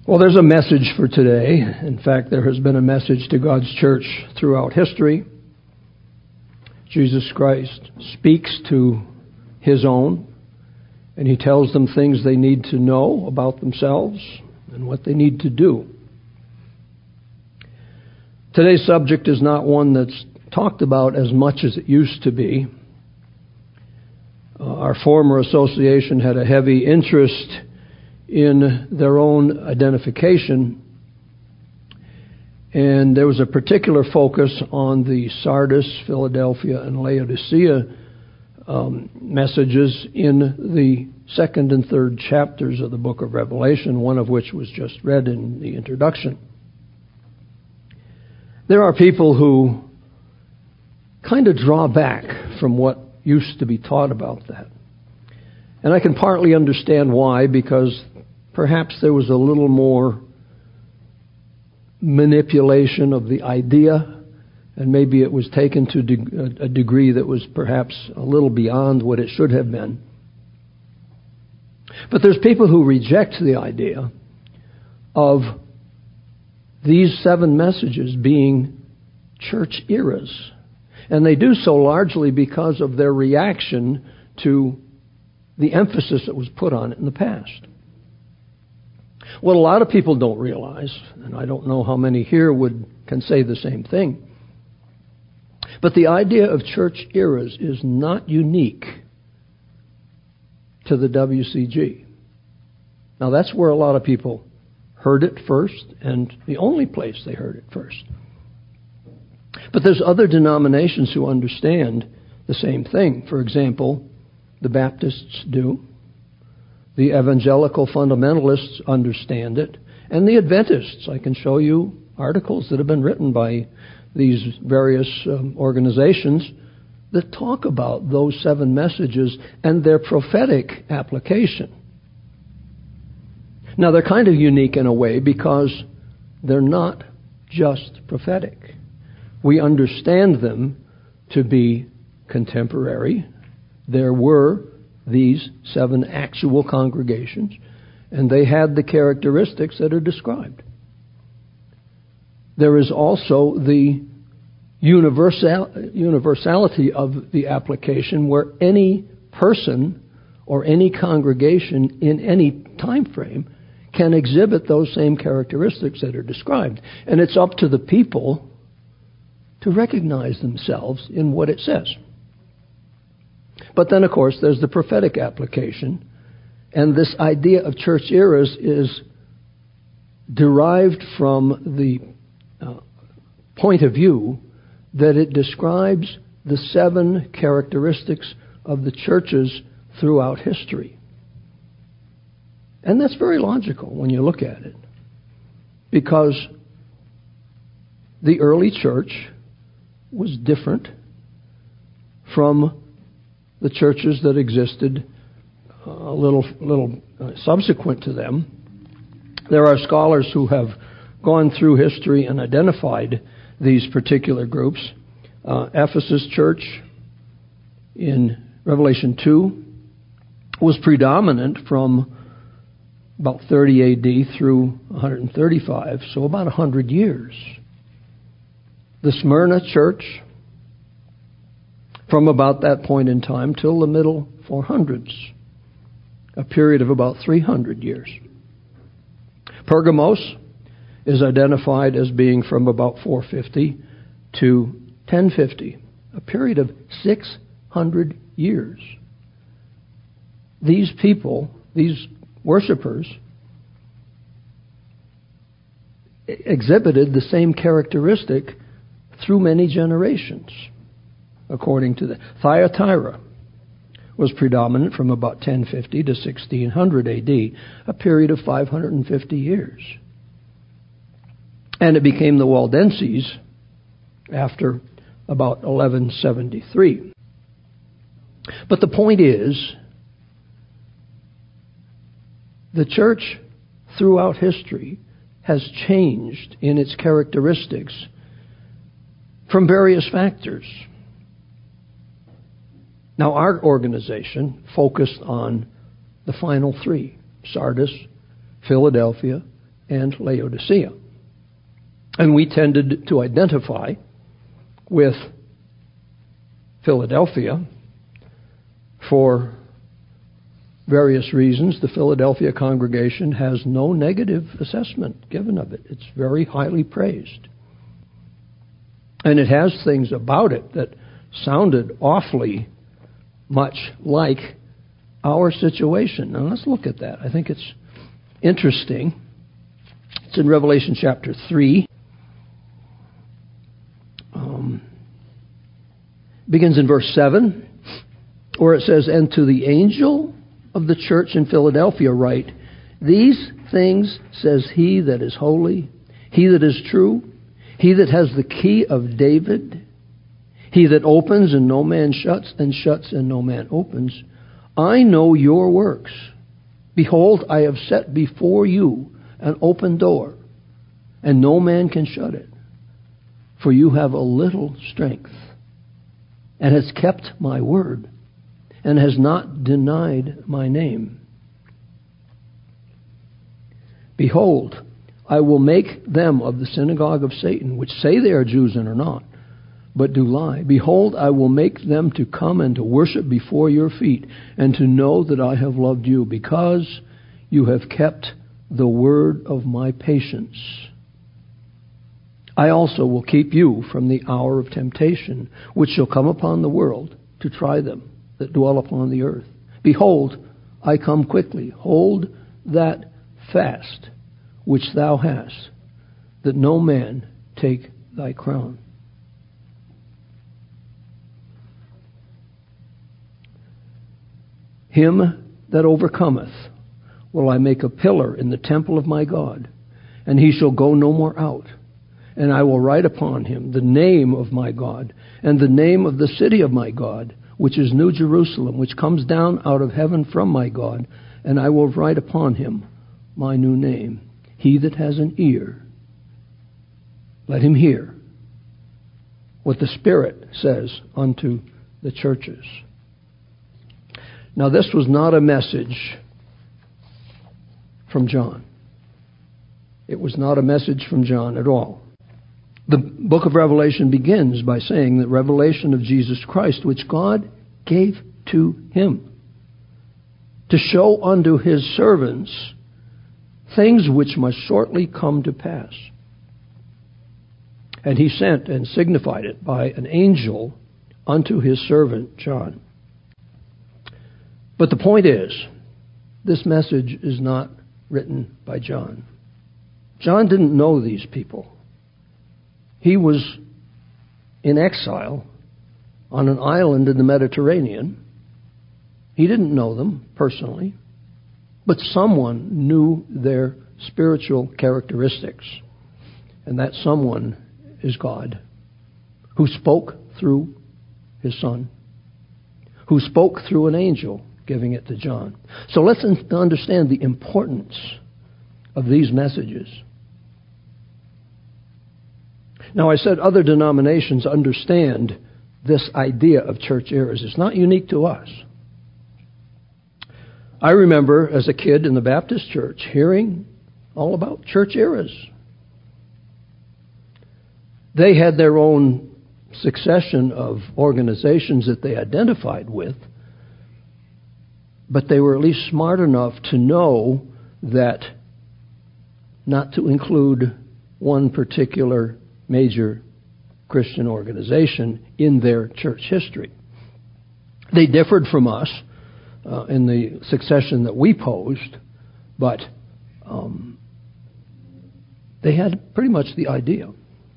Well, there's a message for today. In fact, there has been a message to God's church throughout history. Jesus Christ speaks to His own, and He tells them things they need to know about themselves and what they need to do. Today's subject is not one that's talked about as much as it used to be. Our former association had a heavy interest in their own identification, and there was a particular focus on the Sardis, Philadelphia, and Laodicea messages in the second and third chapters of the book of Revelation, one of which was just read in the introduction. There are people who kind of draw back from what used to be taught about that. And I can partly understand why, because perhaps there was a little more manipulation of the idea, and maybe it was taken to a degree that was perhaps a little beyond what it should have been. But there's people who reject the idea of these 7 messages being church eras. And they do so largely because of their reaction to the emphasis that was put on it in the past. What a lot of people don't realize, and I don't know how many here can say the same thing, but the idea of church eras is not unique to the WCG. Now, that's where a lot of people heard it first, and the only place they heard it first. But there's other denominations who understand the same thing. For example, the Baptists do. The evangelical fundamentalists understand it. And the Adventists. I can show you articles that have been written by these various organizations that talk about those 7 messages and their prophetic application. Now, they're kind of unique in a way because they're not just prophetic. We understand them to be contemporary. There were these 7 actual congregations, and they had the characteristics that are described. There is also the universality of the application, where any person or any congregation in any time frame can exhibit those same characteristics that are described. And it's up to the people to recognize themselves in what it says. But then, of course, there's the prophetic application. And this idea of church eras is derived from the point of view that it describes the 7 characteristics of the churches throughout history. And that's very logical when you look at it, because the early church was different from the churches that existed a little subsequent to them. There are scholars who have gone through history and identified these particular groups. Ephesus church in Revelation 2 was predominant from about 30 AD through 135, so about 100 years. The Smyrna church, from about that point in time till the middle 400s, a period of about 300 years. Pergamos is identified as being from about 450 to 1050, a period of 600 years. These people, these worshipers, exhibited the same characteristic through many generations, according to the Thyatira was predominant from about 1050 to 1600 AD, a period of 550 years. And it became the Waldenses after about 1173. But the point is, the church throughout history has changed in its characteristics from various factors. Now, our organization focused on the final 3, Sardis, Philadelphia, and Laodicea. And we tended to identify with Philadelphia for various reasons. The Philadelphia congregation has no negative assessment given of it. It's very highly praised. And it has things about it that sounded awfully much like our situation. Now let's look at that. I think it's interesting. It's in Revelation chapter 3. Begins in verse 7, where it says, "And to the angel of the church in Philadelphia write, These things says he that is holy, he that is true, he that has the key of David, he that opens and no man shuts, and shuts and no man opens. I know your works. Behold, I have set before you an open door, and no man can shut it. For you have a little strength, and has kept my word, and has not denied my name. Behold, I will make them of the synagogue of Satan, which say they are Jews and are not, but do lie. Behold, I will make them to come and to worship before your feet, and to know that I have loved you, because you have kept the word of my patience. I also will keep you from the hour of temptation, which shall come upon the world to try them that dwell upon the earth. Behold, I come quickly. Hold that fast which thou hast, that no man take thy crown." Him that overcometh will I make a pillar in the temple of my God, and he shall go no more out. And I will write upon him the name of my God, and the name of the city of my God, which is New Jerusalem, which comes down out of heaven from my God, and I will write upon him my new name. He that has an ear, let him hear what the Spirit says unto the churches. Now, this was not a message from John. It was not a message from John at all. The book of Revelation begins by saying that revelation of Jesus Christ, which God gave to him, to show unto his servants things which must shortly come to pass. And he sent and signified it by an angel unto his servant John. But the point is, this message is not written by John. John didn't know these people. He was in exile on an island in the Mediterranean. He didn't know them personally, but someone knew their spiritual characteristics. And that someone is God, who spoke through his Son, who spoke through an angel, giving it to John. So let's understand the importance of these messages. Now, I said other denominations understand this idea of church eras. It's not unique to us. I remember as a kid in the Baptist church hearing all about church eras. They had their own succession of organizations that they identified with, but they were at least smart enough to know that not to include one particular major Christian organization in their church history. They differed from us in the succession that we posed, but they had pretty much the idea.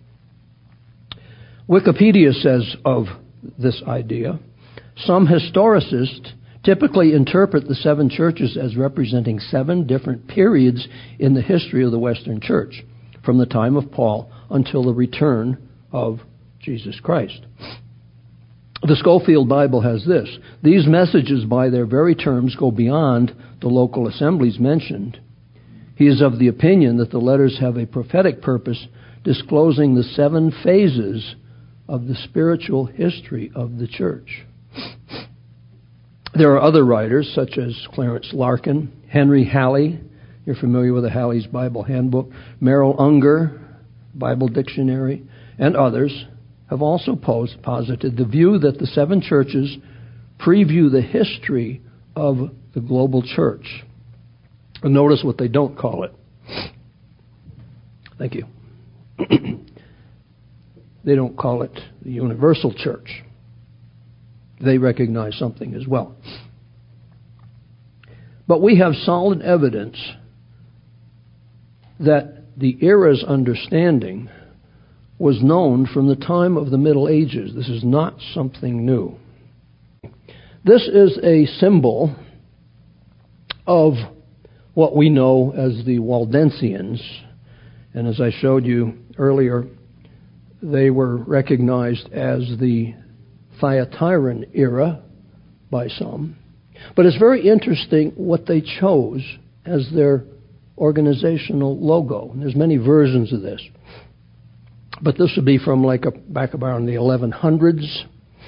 Wikipedia says of this idea, some historicists typically interpret the seven churches as representing seven different periods in the history of the Western Church, from the time of Paul until the return of Jesus Christ. The Scofield Bible has this: these messages by their very terms go beyond the local assemblies mentioned. He is of the opinion that the letters have a prophetic purpose, disclosing the seven phases of the spiritual history of the church. There are other writers, such as Clarence Larkin, Henry Halley, You're familiar with the Halley's Bible Handbook. Merrill Unger, Bible Dictionary, and others have also posited the view that the seven churches preview the history of the global church. And notice what they don't call it. Thank you. They don't call it the universal church. They recognize something as well. But we have solid evidence that the era's understanding was known from the time of the Middle Ages. This is not something new. This is a symbol of what we know as the Waldensians. And as I showed you earlier, they were recognized as the Thyatiran era by some. But it's very interesting what they chose as their organizational logo. And there's many versions of this. But this would be from back around the 1100s.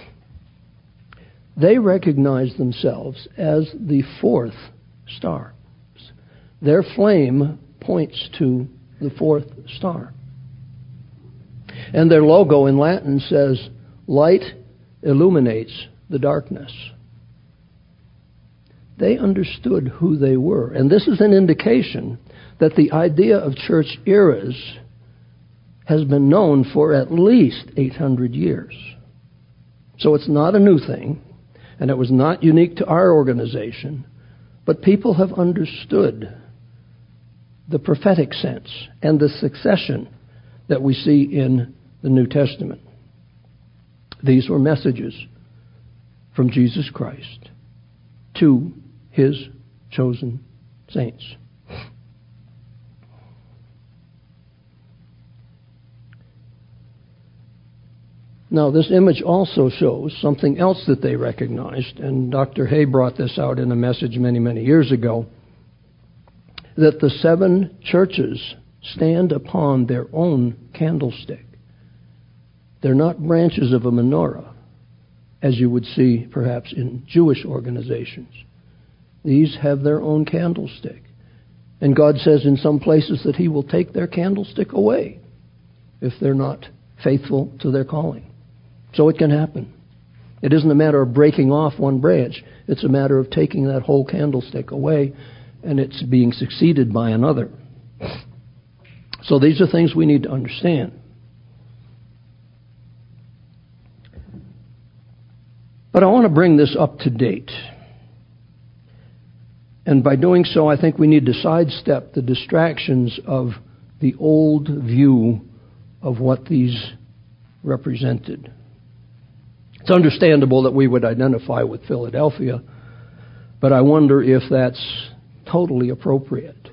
They recognized themselves as the fourth star. Their flame points to the fourth star. And their logo in Latin says, light illuminates the darkness. They understood who they were. And this is an indication that the idea of church eras has been known for at least 800 years. So it's not a new thing, and it was not unique to our organization, but people have understood the prophetic sense and the succession that we see in the New Testament. These were messages from Jesus Christ to His chosen saints. Now, this image also shows something else that they recognized, and Dr. Hay brought this out in a message many, many years ago, that the seven churches stand upon their own candlestick. They're not branches of a menorah, as you would see perhaps in Jewish organizations. These have their own candlestick. And God says in some places that He will take their candlestick away if they're not faithful to their calling. So it can happen. It isn't a matter of breaking off one branch. It's a matter of taking that whole candlestick away, and it's being succeeded by another. So these are things we need to understand. But I want to bring this up to date. And by doing so, I think we need to sidestep the distractions of the old view of what these represented. It's understandable that we would identify with Philadelphia, but I wonder if that's totally appropriate.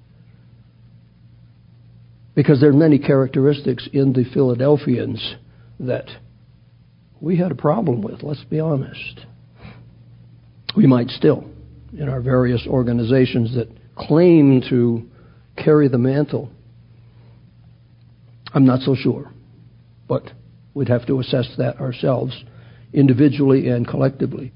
Because there are many characteristics in the Philadelphians that we had a problem with, let's be honest. We might still, in our various organizations that claim to carry the mantle. I'm not so sure, but we'd have to assess that ourselves, individually and collectively.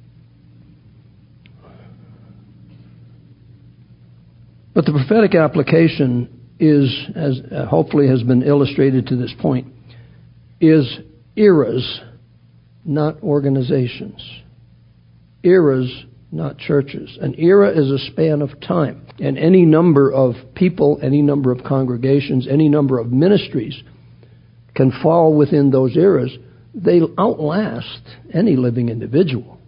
But the prophetic application is, as hopefully has been illustrated to this point, is eras, not organizations. Eras, not churches. An era is a span of time. And any number of people, any number of congregations, any number of ministries can fall within those eras. They outlast any living individual.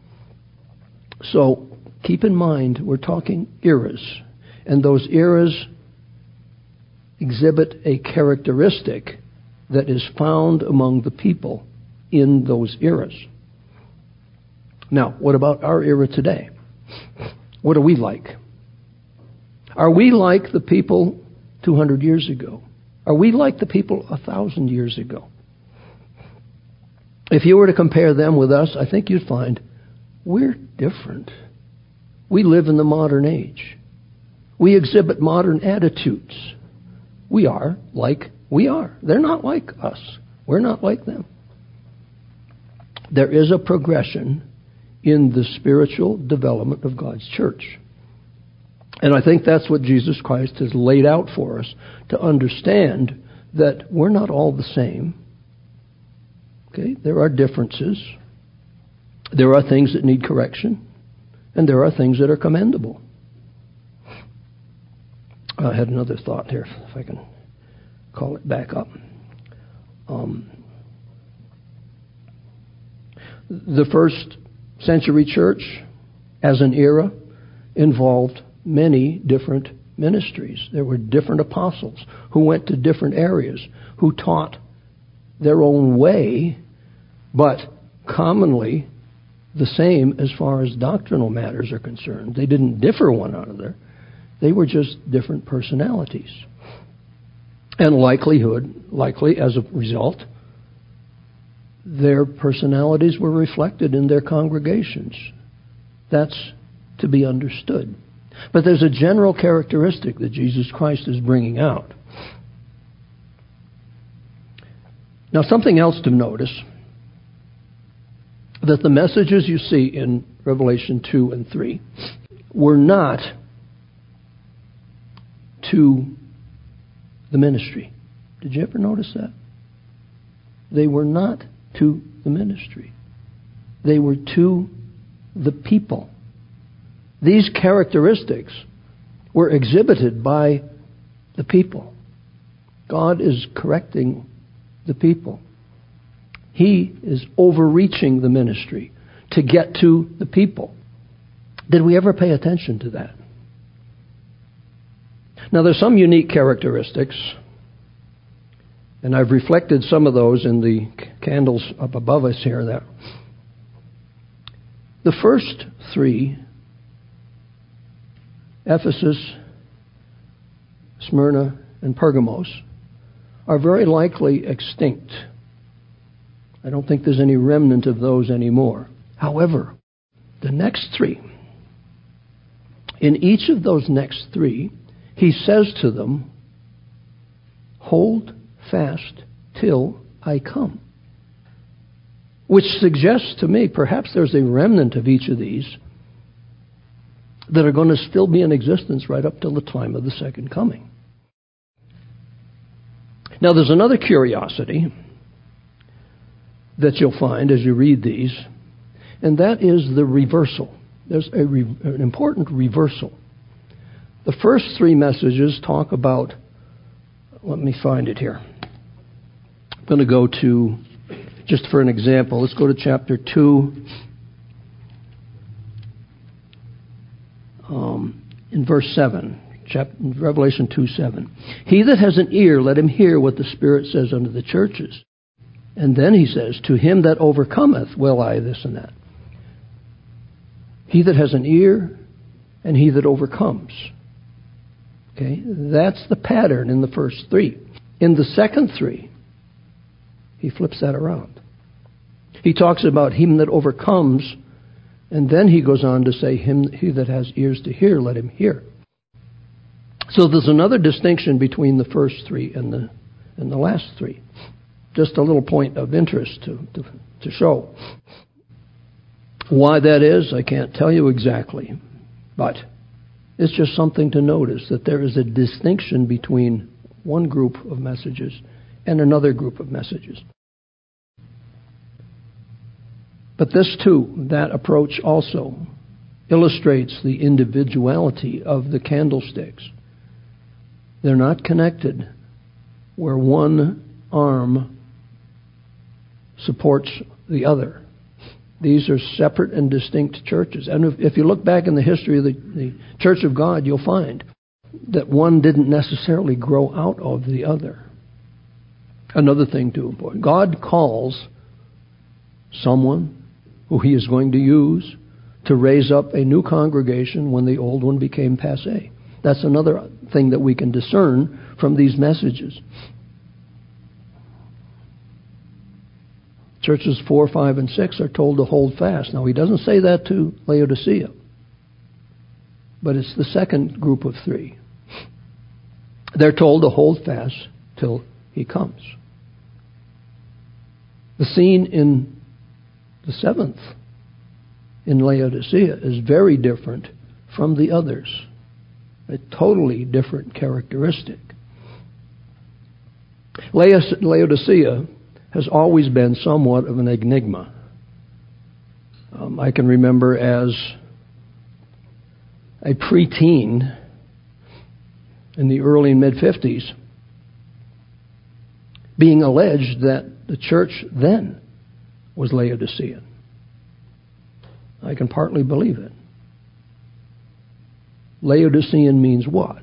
So keep in mind, we're talking eras. And those eras exhibit a characteristic that is found among the people in those eras. Now, what about our era today? What are we like? Are we like the people 200 years ago? Are we like the people 1,000 years ago? If you were to compare them with us, I think you'd find we're different. We live in the modern age. We exhibit modern attitudes. We are like we are. They're not like us. We're not like them. There is a progression in the spiritual development of God's church. And I think that's what Jesus Christ has laid out for us, to understand that we're not all the same. Okay? There are differences. There are things that need correction. And there are things that are commendable. I had another thought here, if I can call it back up. The first century church, as an era, involved many different ministries. There were different apostles who went to different areas, who taught their own way, but commonly the same as far as doctrinal matters are concerned. They didn't differ one another. They were just different personalities. And likely as a result, their personalities were reflected in their congregations. That's to be understood. But there's a general characteristic that Jesus Christ is bringing out. Now, something else to notice, that the messages you see in Revelation 2 and 3 were not to the ministry. Did you ever notice that? They were not to the ministry. They were to the people. These characteristics were exhibited by the people. God is correcting the people. He is overreaching the ministry to get to the people. Did we ever pay attention to that? Now, there's some unique characteristics, and I've reflected some of those in the candles up above us here. That the first three, Ephesus, Smyrna, and Pergamos, are very likely extinct. I don't think there's any remnant of those anymore. However, the next three, in each of those next three, he says to them, hold fast till I come. Which suggests to me perhaps there's a remnant of each of these that are going to still be in existence right up till the time of the second coming. Now, there's another curiosity that you'll find as you read these, and that is the reversal. There's an important reversal. The first three messages talk about, let me find it here. I'm going to go to, just for an example, let's go to chapter 2, in verse 7, Revelation 2:7. He that has an ear, let him hear what the Spirit says unto the churches. And then he says, to him that overcometh will I this and that. He that has an ear and he that overcomes. Okay, that's the pattern in the first three. In the second three, he flips that around. He talks about him that overcomes, and then he goes on to say, he that has ears to hear, let him hear. So there's another distinction between the first three and the last three. Just a little point of interest to show. Why that is, I can't tell you exactly. But it's just something to notice, that there is a distinction between one group of messages and another group of messages. But this too, that approach also illustrates the individuality of the candlesticks. They're not connected where one arm supports the other. These are separate and distinct churches. And if you look back in the history of the Church of God, you'll find that one didn't necessarily grow out of the other. Another thing too important. God calls someone who he is going to use to raise up a new congregation when the old one became passé. That's another thing that we can discern from these messages. Churches 4, 5, and 6 are told to hold fast. Now, he doesn't say that to Laodicea, but it's the second group of three. They're told to hold fast till he comes. The scene in the seventh in Laodicea is very different from the others. a totally different characteristic. Laodicea has always been somewhat of an enigma. I can remember as a preteen in the early and mid-50s being alleged that the church then was Laodicean. I can partly believe it. Laodicean means what?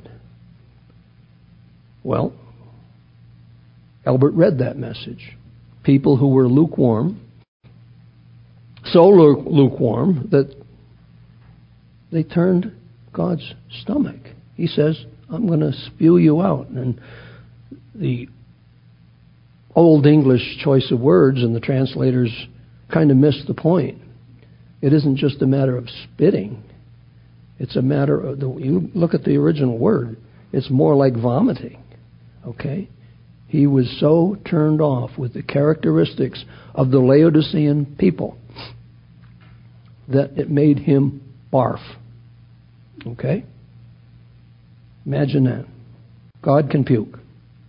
Well, Albert read that message. People who were lukewarm, so lukewarm that they turned God's stomach. He says, I'm going to spew you out. And the Old English choice of words and the translators kind of missed the point. It isn't just a matter of spitting. It's a matter of, you look at the original word, it's more like vomiting. Okay? He was so turned off with the characteristics of the Laodicean people that it made him barf. Okay? Imagine that. God can puke.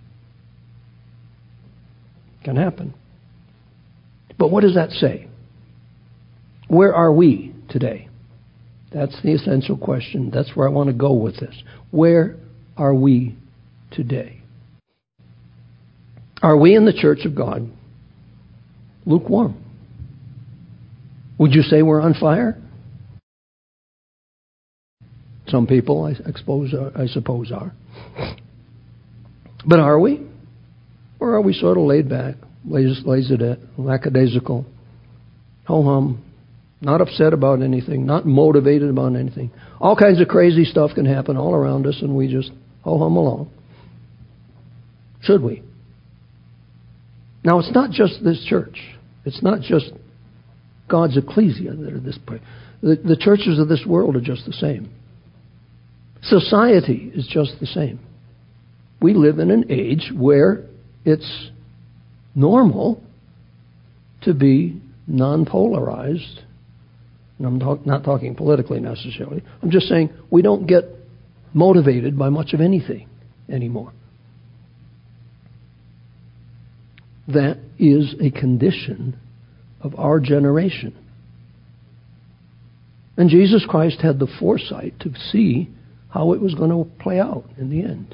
Can happen. But what does that say? Where are we today? That's the essential question. That's where I want to go with this. Where are we today? Are we in the church of God lukewarm? Would you say we're on fire? Some people, I suppose, are. But are we? Or are we sort of laid back, lackadaisical, ho-hum, not upset about anything, not motivated about anything? All kinds of crazy stuff can happen all around us, and we just ho-hum along. Should we? Now, it's not just this church. It's not just God's ecclesia that are this way. The churches of this world are just the same. Society is just the same. We live in an age where it's normal to be non-polarized. And I'm not talking politically necessarily. I'm just saying we don't get motivated by much of anything anymore. That is a condition of our generation. And Jesus Christ had the foresight to see how it was going to play out in the end.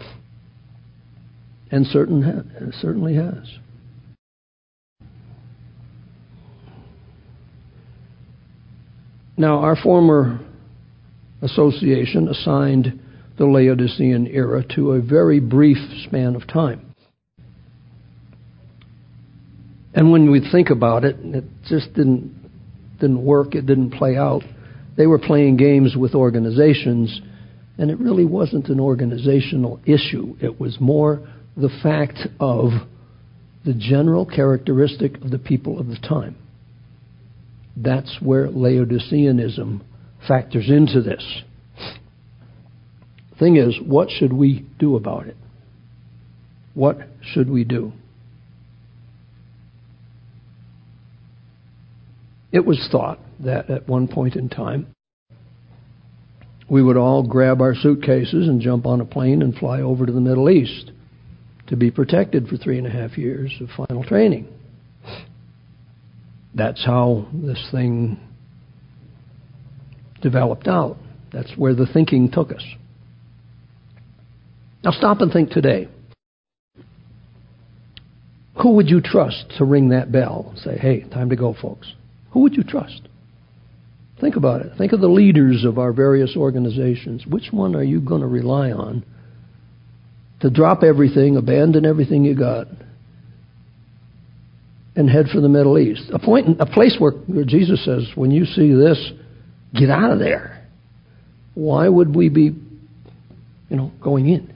And certainly has. Now, our former association assigned the Laodicean era to a very brief span of time. And when we think about it, it just didn't work. It didn't play out. They were playing games with organizations, and it really wasn't an organizational issue. It was more the fact of the general characteristic of the people of the time. That's where Laodiceanism factors into this. The thing is, what should we do about it? What should we do? It was thought that at one point in time, we would all grab our suitcases and jump on a plane and fly over to the Middle East to be protected for 3.5 years of final training. That's how this thing developed out. That's where the thinking took us. Now stop and think today. Who would you trust to ring that bell and say, hey, time to go, folks? Who would you trust? Think about it. Think of the leaders of our various organizations. Which one are you going to rely on to drop everything, abandon everything you got, and head for the Middle East? A place where Jesus says, when you see this, get out of there. Why would we be, going in?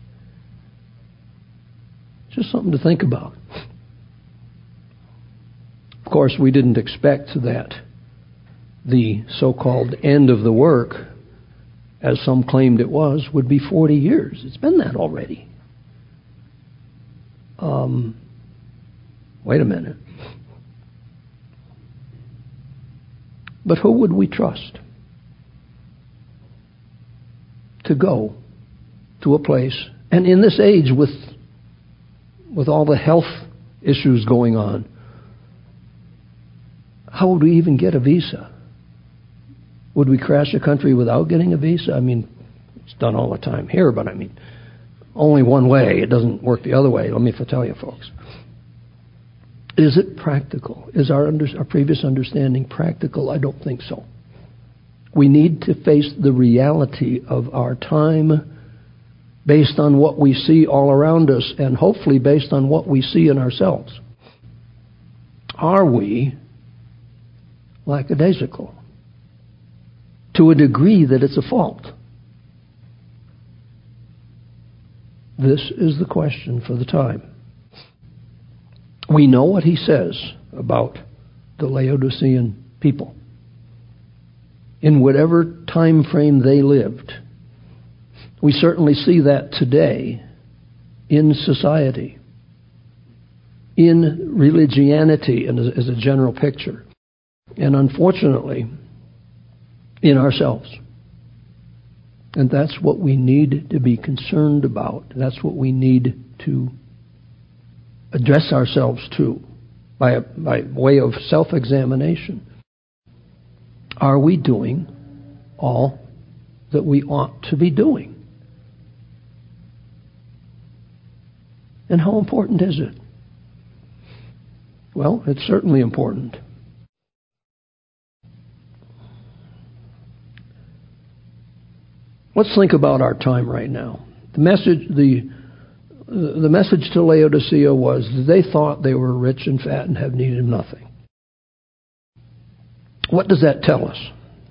Just something to think about. Of course, we didn't expect that the so-called end of the work, as some claimed it was, would be 40 years. It's been that already. Wait a minute. But who would we trust to go to a place, and in this age with all the health issues going on, how would we even get a visa? Would we crash a country without getting a visa? I mean, it's done all the time here, but I mean, only one way. It doesn't work the other way. Let me tell you, folks. Is it practical? Is our previous understanding practical? I don't think so. We need to face the reality of our time based on what we see all around us and hopefully based on what we see in ourselves. Are we lackadaisical to a degree that it's a fault? This is the question for the time. We know what he says about the Laodicean people. In whatever time frame they lived. We certainly see that today in society, in religianity and as a general picture, and unfortunately in ourselves. And that's what we need to be concerned about. That's what we need to address ourselves to by way of self-examination. Are we doing all that we ought to be doing? And how important is it? Well, it's certainly important. Let's think about our time right now. The message to Laodicea was that they thought they were rich and fat and have needed nothing. What does that tell us?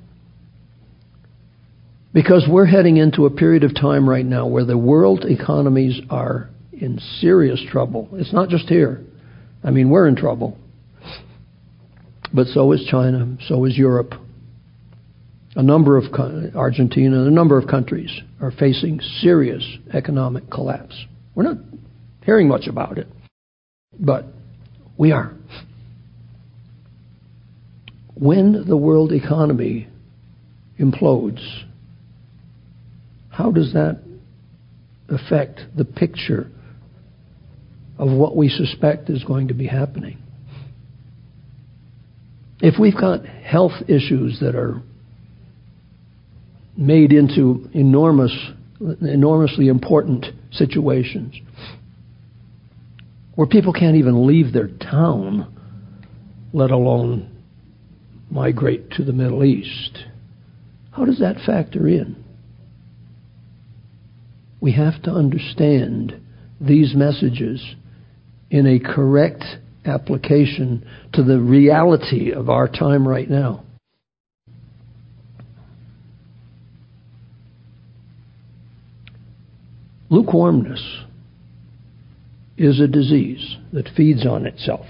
Because we're heading into a period of time right now where the world economies are in serious trouble. It's not just here. I mean, we're in trouble. But so is China, so is Europe. Argentina, a number of countries are facing serious economic collapse. We're not hearing much about it, but we are. When the world economy implodes, how does that affect the picture of what we suspect is going to be happening? If we've got health issues that are made into enormously important situations, where people can't even leave their town, let alone migrate to the Middle East, how does that factor in? We have to understand these messages in a correct application to the reality of our time right now. Lukewarmness is a disease that feeds on itself.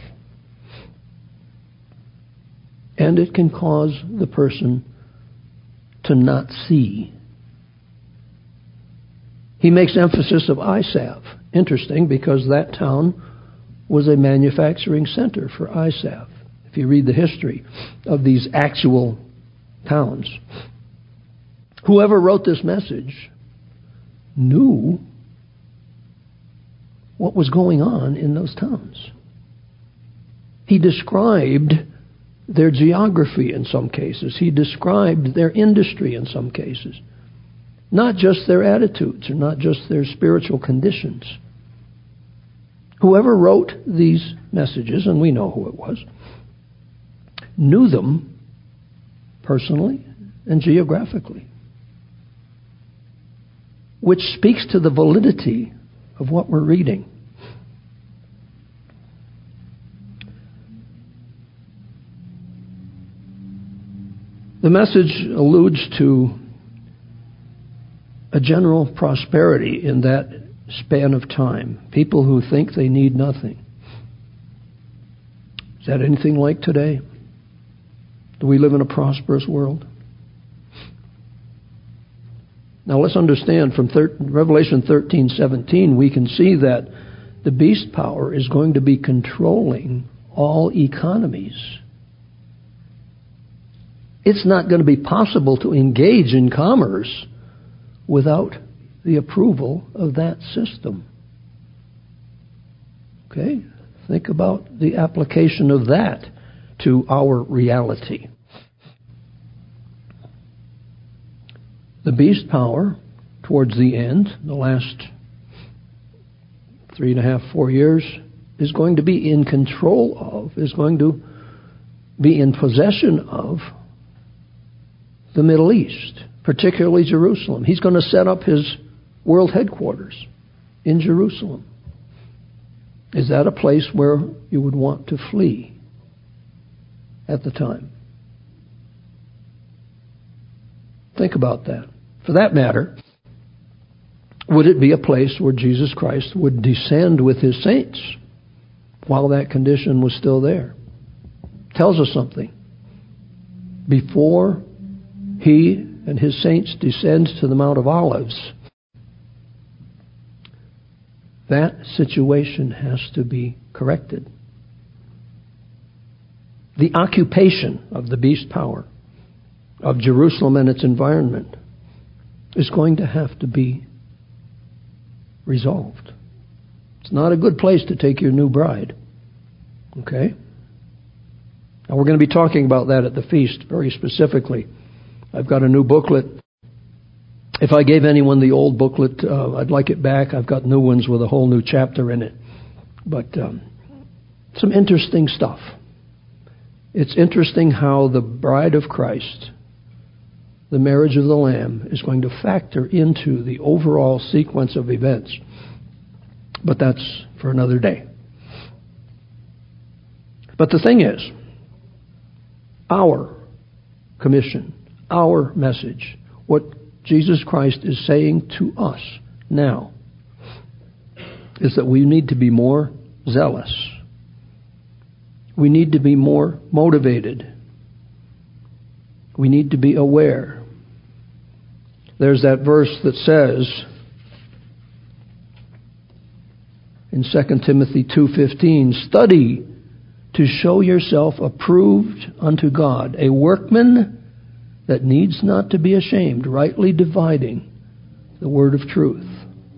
And it can cause the person to not see. He makes emphasis of eye salve. Interesting, because that town was a manufacturing center for eye salve. If you read the history of these actual towns, whoever wrote this message knew what was going on in those towns. He described their geography in some cases. He described their industry in some cases. Not just their attitudes or not just their spiritual conditions. Whoever wrote these messages, and we know who it was, knew them personally and geographically, which speaks to the validity of what we're reading. The message alludes to a general prosperity in that span of time. People who think they need nothing. Is that anything like today? Do we live in a prosperous world? Now let's understand from Revelation 13:17, we can see that the beast power is going to be controlling all economies. It's not going to be possible to engage in commerce without the approval of that system. Okay? Think about the application of that to our reality. The beast power, towards the end, the last 3.5, 4 years, is going to be in control of, is going to be in possession of the Middle East, particularly Jerusalem. He's going to set up his world headquarters in Jerusalem. Is that a place where you would want to flee at the time? Think about that. For that matter, would it be a place where Jesus Christ would descend with his saints while that condition was still there? Tells us something. Before he and his saints descend to the Mount of Olives, that situation has to be corrected. The occupation of the beast power of Jerusalem and its environment is going to have to be resolved. It's not a good place to take your new bride. Okay? Now we're going to be talking about that at the feast very specifically. I've got a new booklet. If I gave anyone the old booklet, I'd like it back. I've got new ones with a whole new chapter in it. But some interesting stuff. It's interesting how the bride of Christ, the marriage of the Lamb, is going to factor into the overall sequence of events. But that's for another day. But the thing is, our commission, our message, what Jesus Christ is saying to us now, is that we need to be more zealous. We need to be more motivated. We need to be aware. There's that verse that says in 2 Timothy 2:15, "Study to show yourself approved unto God, a workman that needs not to be ashamed, rightly dividing the word of truth."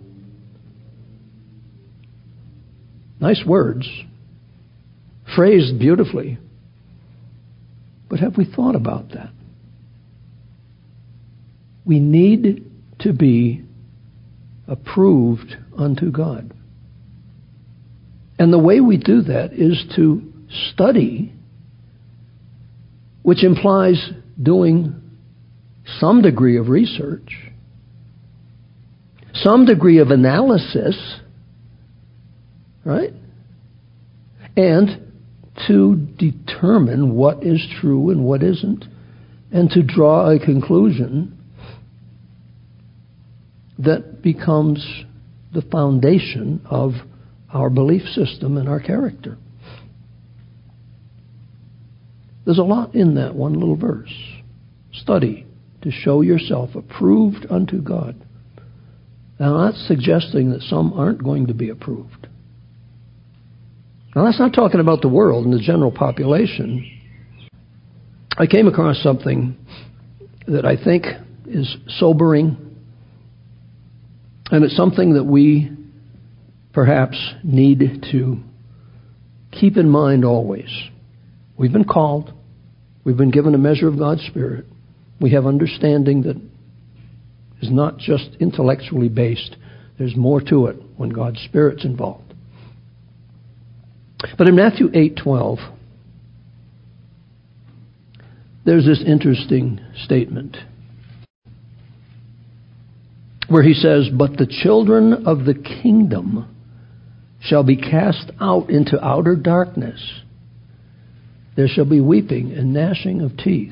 Nice words, phrased beautifully. But have we thought about that? We need to be approved unto God. And the way we do that is to study, which implies doing some degree of research, some degree of analysis, right? And to determine what is true and what isn't, and to draw a conclusion that becomes the foundation of our belief system and our character. There's a lot in that one little verse. Study to show yourself approved unto God. Now that's suggesting that some aren't going to be approved. Now that's not talking about the world and the general population. I came across something that I think is sobering, and it's something that we perhaps need to keep in mind always. We've been called. We've been given a measure of God's Spirit. We have understanding that is not just intellectually based. There's more to it when God's Spirit's involved. But in Matthew 8:12, there's this interesting statement where he says, "But the children of the kingdom shall be cast out into outer darkness. There shall be weeping and gnashing of teeth."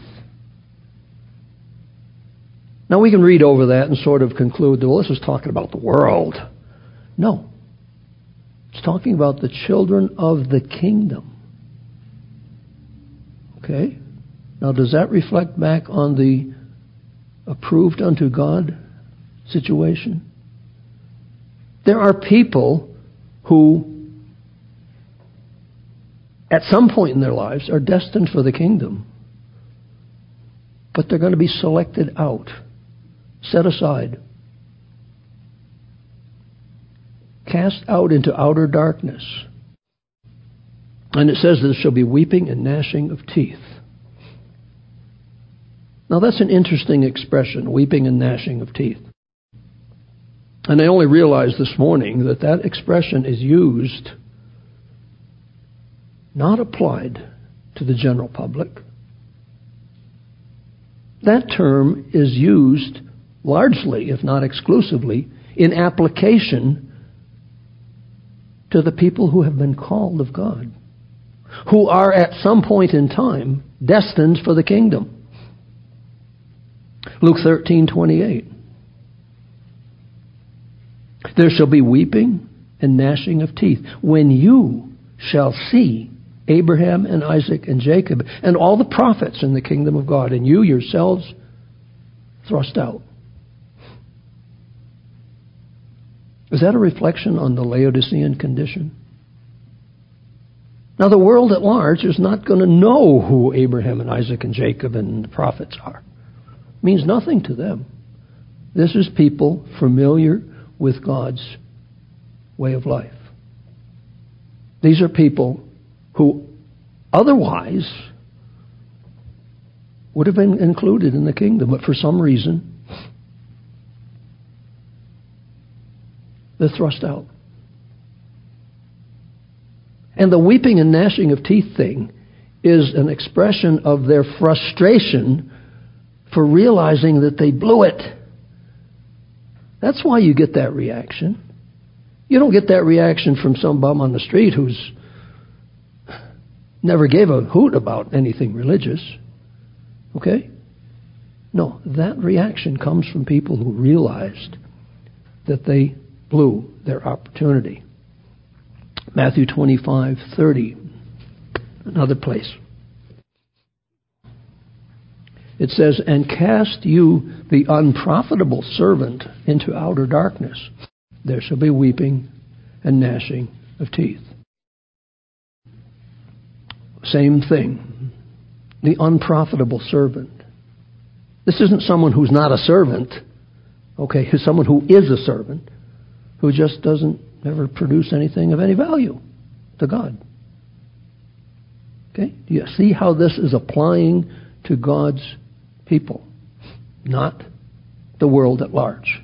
Now we can read over that and sort of conclude that, well, this is talking about the world. No. It's talking about the children of the kingdom. Okay? Now does that reflect back on the approved unto God situation? There are people who at some point in their lives are destined for the kingdom, but they're going to be selected out, set aside cast out into outer darkness. And it says there shall be weeping and gnashing of teeth. Now that's an interesting expression, weeping and gnashing of teeth. And I only realized this morning that that expression is used, not applied to the general public. That term is used largely, if not exclusively, in application to the people who have been called of God, who are at some point in time destined for the kingdom. Luke 13:28. There shall be weeping and gnashing of teeth when you shall see Abraham and Isaac and Jacob and all the prophets in the kingdom of God, and you yourselves thrust out. Is that a reflection on the Laodicean condition? Now, the world at large is not going to know who Abraham and Isaac and Jacob and the prophets are. It means nothing to them. This is people familiar with God's way of life. These are people who otherwise would have been included in the kingdom, but for some reason, they're thrust out. And the weeping and gnashing of teeth thing is an expression of their frustration for realizing that they blew it. That's why you get that reaction. You don't get that reaction from some bum on the street who's never gave a hoot about anything religious. Okay? No, that reaction comes from people who realized that they blew their opportunity. Matthew 25:30, another place. It says, and cast you the unprofitable servant into outer darkness. There shall be weeping and gnashing of teeth. Same thing. The unprofitable servant. This isn't someone who's not a servant. Okay, it's someone who is a servant, who just doesn't ever produce anything of any value to God. Okay? Do you see how this is applying to God's people, not the world at large?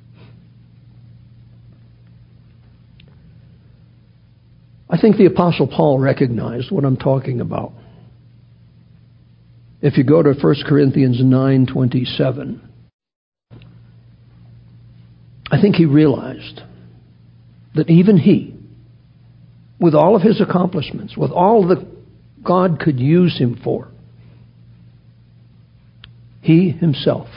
I think the Apostle Paul recognized what I'm talking about. If you go to 1 Corinthians 9:27, I think he realized that even he, with all of his accomplishments, with all that God could use him for, he himself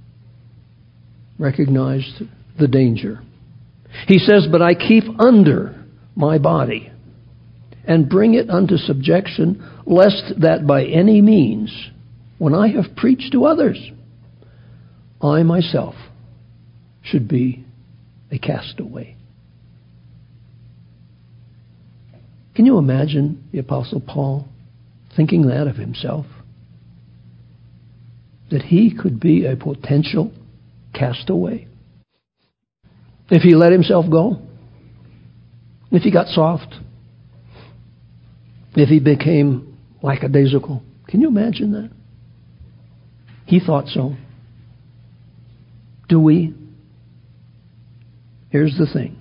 recognized the danger. He says, but I keep under my body and bring it unto subjection, lest that by any means, when I have preached to others, I myself should be a castaway. Can you imagine the Apostle Paul thinking that of himself? That he could be a potential castaway? If he let himself go? If he got soft? If he became lackadaisical? Can you imagine that? He thought so. Do we? Here's the thing.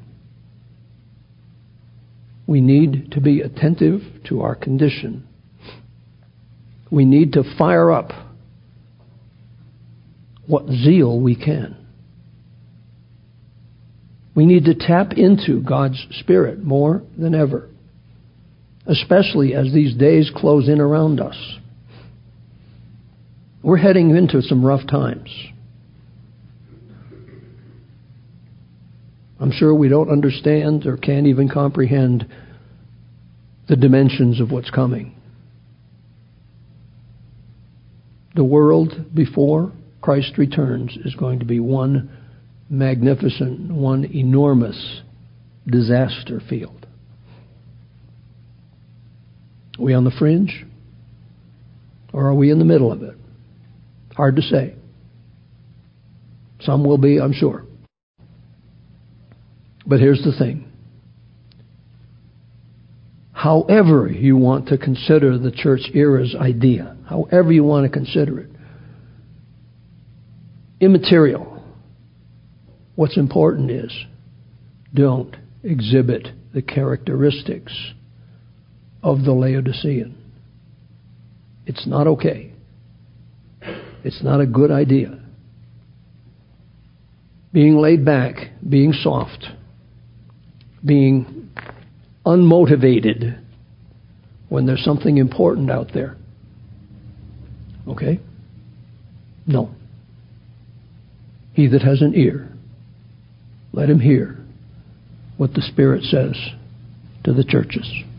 We need to be attentive to our condition. We need to fire up what zeal we can. We need to tap into God's Spirit more than ever, especially as these days close in around us. We're heading into some rough times. I'm sure we don't understand or can't even comprehend the dimensions of what's coming. The world before Christ returns is going to be one magnificent, one enormous disaster field. Are we on the fringe? Or are we in the middle of it? Hard to say. Some will be, I'm sure. But here's the thing. however you want to consider the church era's idea, however you want to consider it. Immaterial. What's important is don't exhibit the characteristics of the Laodicean. It's not okay. It's not a good idea. Being laid back, being soft, being unmotivated when there's something important out there. Okay? No. He that has an ear, let him hear what the Spirit says to the churches.